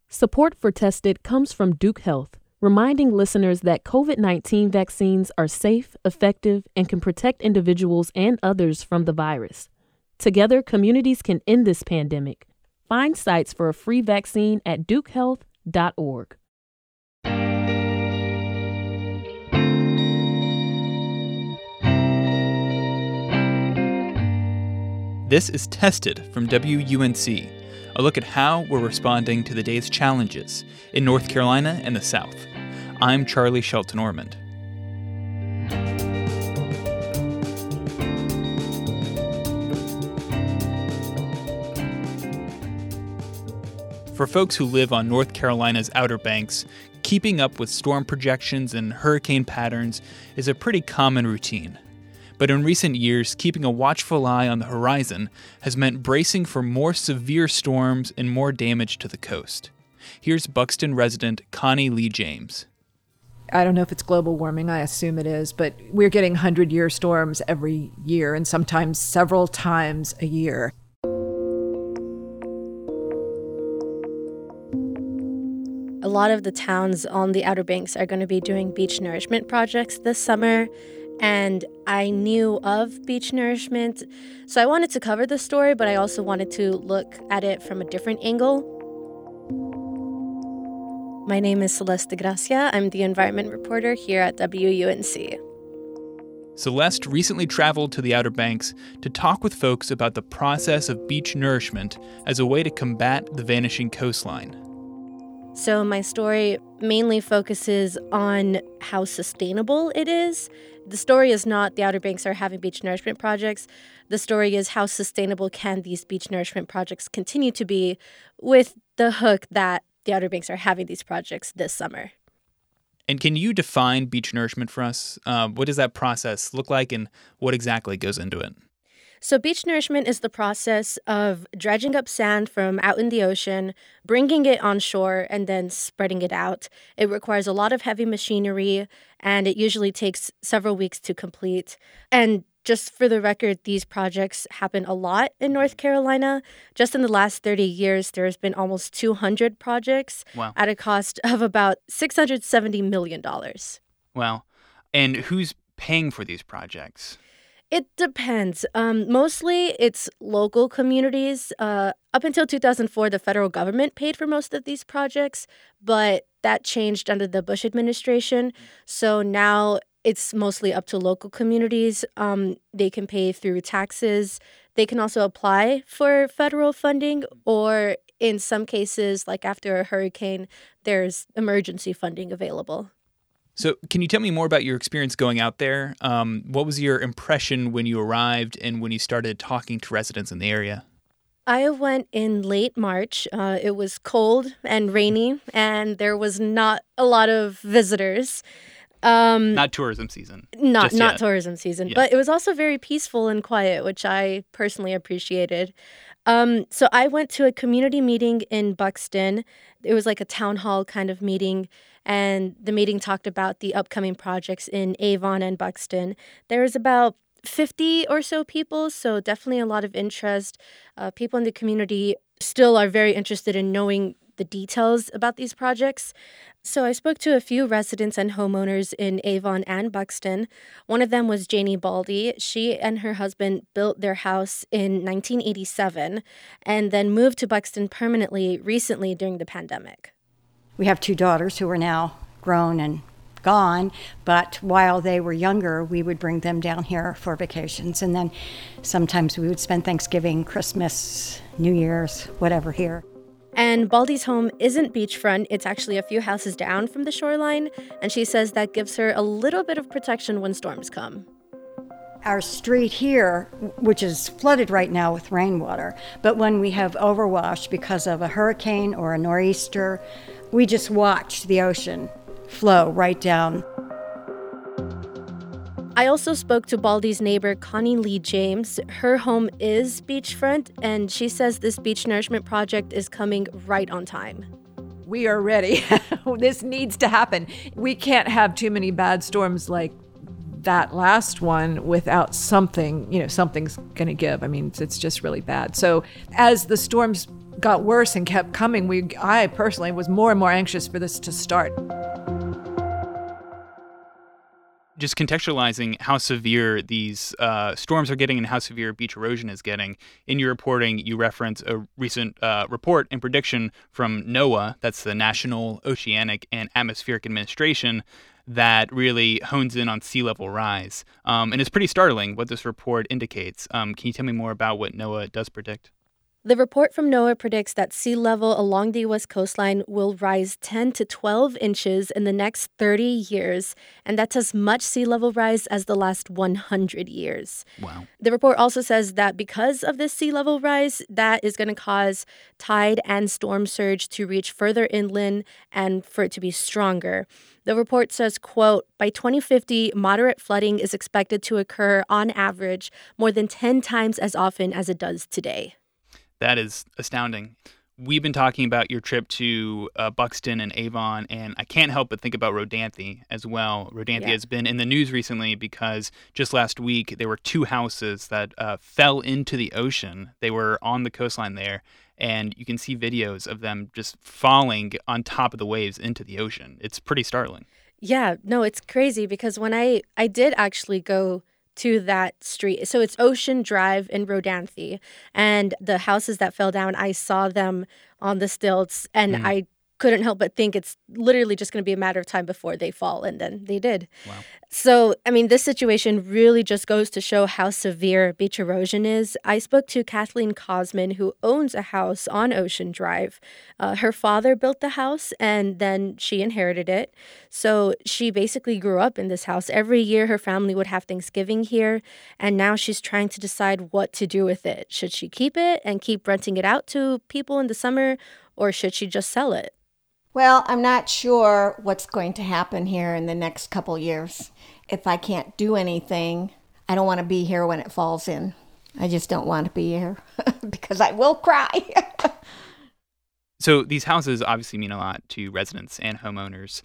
Support for Tested comes from Duke Health, reminding listeners that COVID-19 vaccines are safe, effective, and can protect individuals and others from the virus. Together, communities can end this pandemic. Find sites for a free vaccine at dukehealth.org. This is Tested from WUNC, a look at how we're responding to the day's challenges in North Carolina and the South. I'm Charlie Shelton-Ormond. For folks who live on North Carolina's Outer Banks, keeping up with storm projections and hurricane patterns is a pretty common routine. But in recent years, keeping a watchful eye on the horizon has meant bracing for more severe storms and more damage to the coast. Here's Buxton resident Connie Lee James. I don't know if it's global warming, I assume it is, but we're getting 100-year storms every year and sometimes several times a year. A lot of the towns on the Outer Banks are going to be doing beach nourishment projects this summer. And I knew of beach nourishment, so I wanted to cover the story, but I also wanted to look at it from a different angle. My name is Celeste de Gracia. I'm the environment reporter here at WUNC. Celeste recently traveled to the Outer Banks to talk with folks about the process of beach nourishment as a way to combat the vanishing coastline. So my story mainly focuses on how sustainable it is. The story is not the Outer Banks are having beach nourishment projects. The story is how sustainable can these beach nourishment projects continue to be with the hook that the Outer Banks are having these projects this summer. And can you define beach nourishment for us? What does that process look like and what exactly goes into it? So beach nourishment is the process of dredging up sand from out in the ocean, bringing it on shore, and then spreading it out. It requires a lot of heavy machinery, and it usually takes several weeks to complete. And just for the record, these projects happen a lot in North Carolina. Just in the last 30 years, there's been almost 200 projects at a cost of about $670 million. Wow. And who's paying for these projects? It depends. Mostly it's local communities. Up until 2004, the federal government paid for most of these projects, but that changed under the Bush administration. So now it's mostly up to local communities. They can pay through taxes. They can also apply for federal funding, or in some cases, like after a hurricane, there's emergency funding available. So can you tell me more about your experience going out there? What was your impression when you arrived and when you started talking to residents in the area? I went in late March. It was cold and rainy, and there was not a lot of visitors. Not tourism season. Not tourism season, but it was also very peaceful and quiet, which I personally appreciated. So I went to a community meeting in Buxton. It was like a town hall kind of meeting, and the meeting talked about the upcoming projects in Avon and Buxton. There was about 50 or so people, so definitely a lot of interest. People in the community still are very interested in knowing the details about these projects. So I spoke to a few residents and homeowners in Avon and Buxton. One of them was Janie Baldy. She and her husband built their house in 1987 and then moved to Buxton permanently recently during the pandemic. We have two daughters who are now grown and gone, but while they were younger, we would bring them down here for vacations, and then sometimes we would spend Thanksgiving, Christmas, New Year's, whatever here. And Baldy's home isn't beachfront. It's actually a few houses down from the shoreline, and she says that gives her a little bit of protection when storms come. Our street here, which is flooded right now with rainwater, but when we have overwash because of a hurricane or a nor'easter, we just watch the ocean flow right down. I also spoke to Baldy's neighbor, Connie Lee James. Her home is beachfront, and she says this beach nourishment project is coming right on time. We are ready. This needs to happen. We can't have too many bad storms like that last one without something, something's going to give. I mean, it's just really bad. So as the storms got worse and kept coming, I personally was more and more anxious for this to start. Just contextualizing how severe these storms are getting and how severe beach erosion is getting. In your reporting, you reference a recent report and prediction from NOAA, that's the National Oceanic and Atmospheric Administration, that really hones in on sea level rise. And it's pretty startling what this report indicates. Can you tell me more about what NOAA does predict? The report from NOAA predicts that sea level along the U.S. coastline will rise 10 to 12 inches in the next 30 years, and that's as much sea level rise as the last 100 years. Wow. The report also says that because of this sea level rise, that is going to cause tide and storm surge to reach further inland and for it to be stronger. The report says, quote, by 2050, moderate flooding is expected to occur on average more than 10 times as often as it does today. That is astounding. We've been talking about your trip to Buxton and Avon, and I can't help but think about Rodanthe as well. Rodanthe has been in the news recently because just last week there were 2 houses that fell into the ocean. They were on the coastline there, and you can see videos of them just falling on top of the waves into the ocean. It's pretty startling. Yeah, no, it's crazy because when I did actually go to that street. So it's Ocean Drive in Rodanthe. And the houses that fell down, I saw them on the stilts, and I couldn't help but think it's literally just going to be a matter of time before they fall, and then they did. Wow. So, I mean, this situation really just goes to show how severe beach erosion is. I spoke to Kathleen Cosman, who owns a house on Ocean Drive. Her father built the house, and then she inherited it. So she basically grew up in this house. Every year, her family would have Thanksgiving here, and now she's trying to decide what to do with it. Should she keep it and keep renting it out to people in the summer, or should she just sell it? Well, I'm not sure what's going to happen here in the next couple years. If I can't do anything, I don't want to be here when it falls in. I just don't want to be here because I will cry. So these houses obviously mean a lot to residents and homeowners.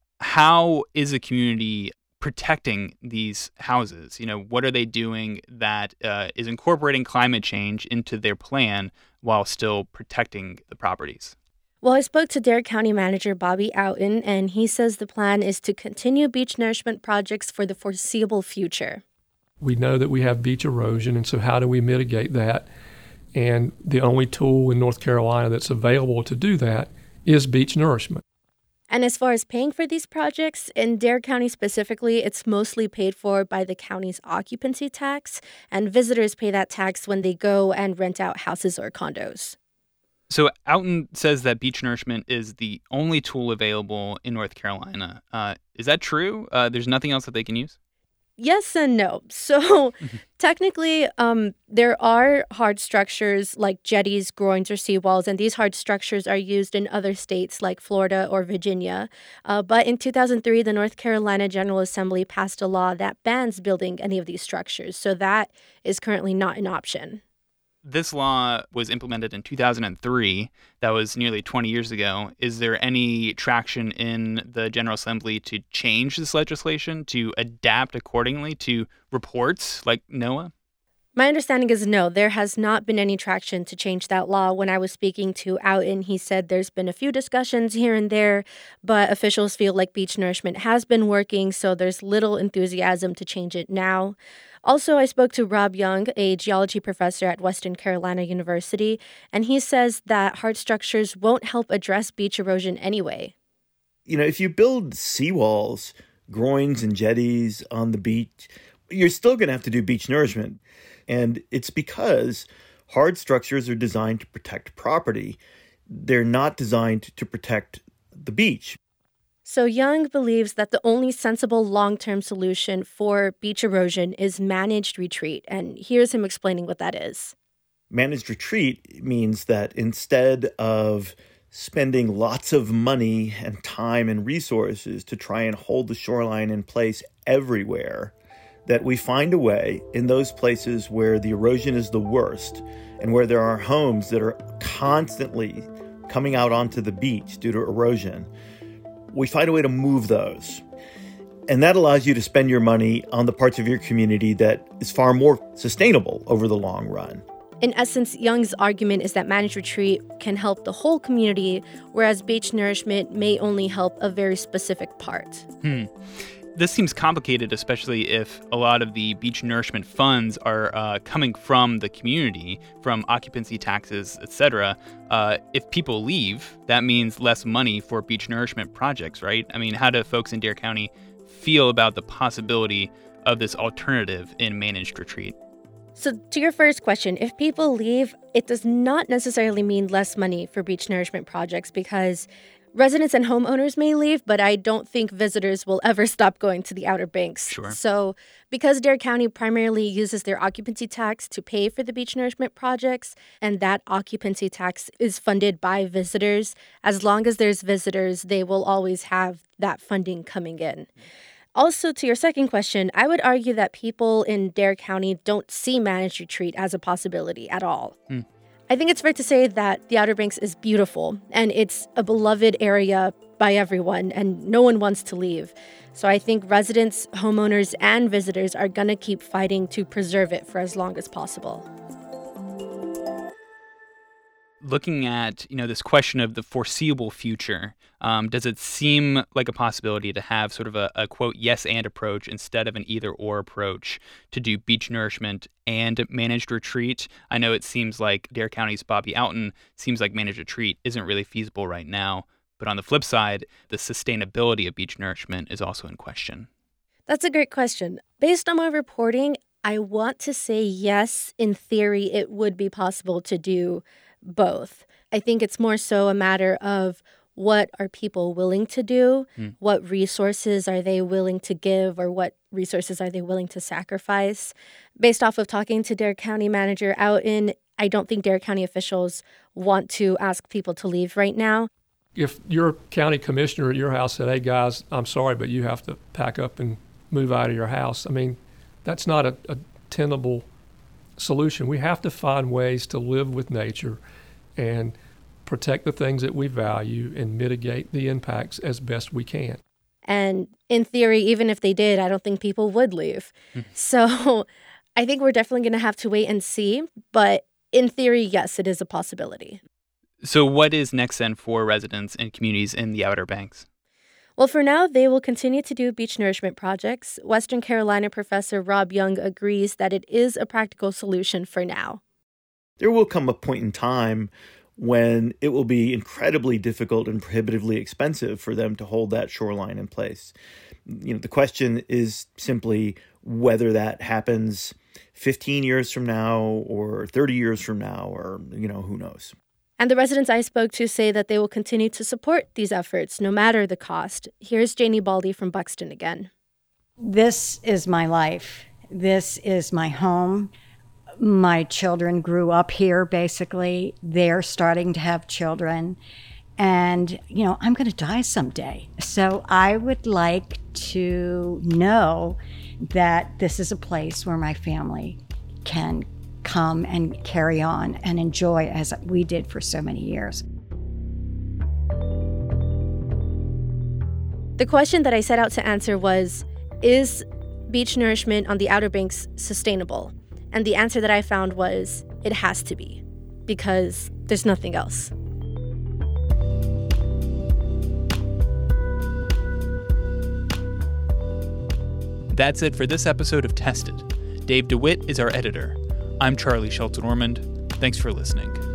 How is the community protecting these houses? You know, what are they doing that is incorporating climate change into their plan while still protecting the properties? Well, I spoke to Dare County Manager Bobby Outen, and he says the plan is to continue beach nourishment projects for the foreseeable future. We know that we have beach erosion, and so how do we mitigate that? And the only tool in North Carolina that's available to do that is beach nourishment. And as far as paying for these projects, in Dare County specifically, it's mostly paid for by the county's occupancy tax, and visitors pay that tax when they go and rent out houses or condos. So Outen says that beach nourishment is the only tool available in North Carolina. Is that true? There's nothing else that they can use? Yes and no. So technically, there are hard structures like jetties, groins, or seawalls, and these hard structures are used in other states like Florida or Virginia. But in 2003, the North Carolina General Assembly passed a law that bans building any of these structures. So that is currently not an option. This law was implemented in 2003. That was nearly 20 years ago. Is there any traction in the General Assembly to change this legislation, to adapt accordingly to reports like NOAA? My understanding is no, there has not been any traction to change that law. When I was speaking to Outen, he said there's been a few discussions here and there, but officials feel like beach nourishment has been working, so there's little enthusiasm to change it now. Also, I spoke to Rob Young, a geology professor at Western Carolina University, and he says that hard structures won't help address beach erosion anyway. You know, if you build seawalls, groins and jetties on the beach, you're still going to have to do beach nourishment. And it's because hard structures are designed to protect property. They're not designed to protect the beach. So Young believes that the only sensible long-term solution for beach erosion is managed retreat. And here's him explaining what that is. Managed retreat means that instead of spending lots of money and time and resources to try and hold the shoreline in place everywhere, that we find a way in those places where the erosion is the worst and where there are homes that are constantly coming out onto the beach due to erosion. We find a way to move those. And that allows you to spend your money on the parts of your community that is far more sustainable over the long run. In essence, Young's argument is that managed retreat can help the whole community, whereas beach nourishment may only help a very specific part. This seems complicated, especially if a lot of the beach nourishment funds are coming from the community, from occupancy taxes, etc. If people leave, that means less money for beach nourishment projects, right? I mean, how do folks in Dare County feel about the possibility of this alternative in managed retreat? So to your first question, if people leave, it does not necessarily mean less money for beach nourishment projects because residents and homeowners may leave, but I don't think visitors will ever stop going to the Outer Banks. Sure. So because Dare County primarily uses their occupancy tax to pay for the beach nourishment projects, and that occupancy tax is funded by visitors, as long as there's visitors, they will always have that funding coming in. Also, to your second question, I would argue that people in Dare County don't see managed retreat as a possibility at all. I think it's fair to say that the Outer Banks is beautiful and it's a beloved area by everyone and no one wants to leave. So I think residents, homeowners, and visitors are going to keep fighting to preserve it for as long as possible. Looking at, this question of the foreseeable future, does it seem like a possibility to have sort of a quote, yes and approach instead of an either or approach to do beach nourishment and managed retreat? I know it seems like Dare County's Bobby Outen seems like managed retreat isn't really feasible right now. But on the flip side, the sustainability of beach nourishment is also in question. That's a great question. Based on my reporting, I want to say yes, in theory, it would be possible to do both. I think it's more so a matter of what are people willing to do, what resources are they willing to give, or what resources are they willing to sacrifice. Based off of talking to Dare County Manager Outen, I don't think Dare County officials want to ask people to leave right now. If your county commissioner at your house said, hey guys, I'm sorry, but you have to pack up and move out of your house, I mean, that's not a tenable solution. We have to find ways to live with nature and protect the things that we value and mitigate the impacts as best we can. And in theory, even if they did, I don't think people would leave. So I think we're definitely going to have to wait and see. But in theory, yes, it is a possibility. So what is next then for residents and communities in the Outer Banks? Well, for now, they will continue to do beach nourishment projects. Western Carolina professor Rob Young agrees that it is a practical solution for now. There will come a point in time when it will be incredibly difficult and prohibitively expensive for them to hold that shoreline in place. The question is simply whether that happens 15 years from now or 30 years from now or, who knows. And the residents I spoke to say that they will continue to support these efforts no matter the cost. Here's Janie Baldy from Buxton again. This is my life. This is my home. My children grew up here, basically. They're starting to have children. And, I'm going to die someday. So I would like to know that this is a place where my family can come and carry on and enjoy as we did for so many years. The question that I set out to answer was, is beach nourishment on the Outer Banks sustainable? And the answer that I found was, it has to be, because there's nothing else. That's it for this episode of Tested. Dave DeWitt is our editor. I'm Charlie Shelton-Ormond. Thanks for listening.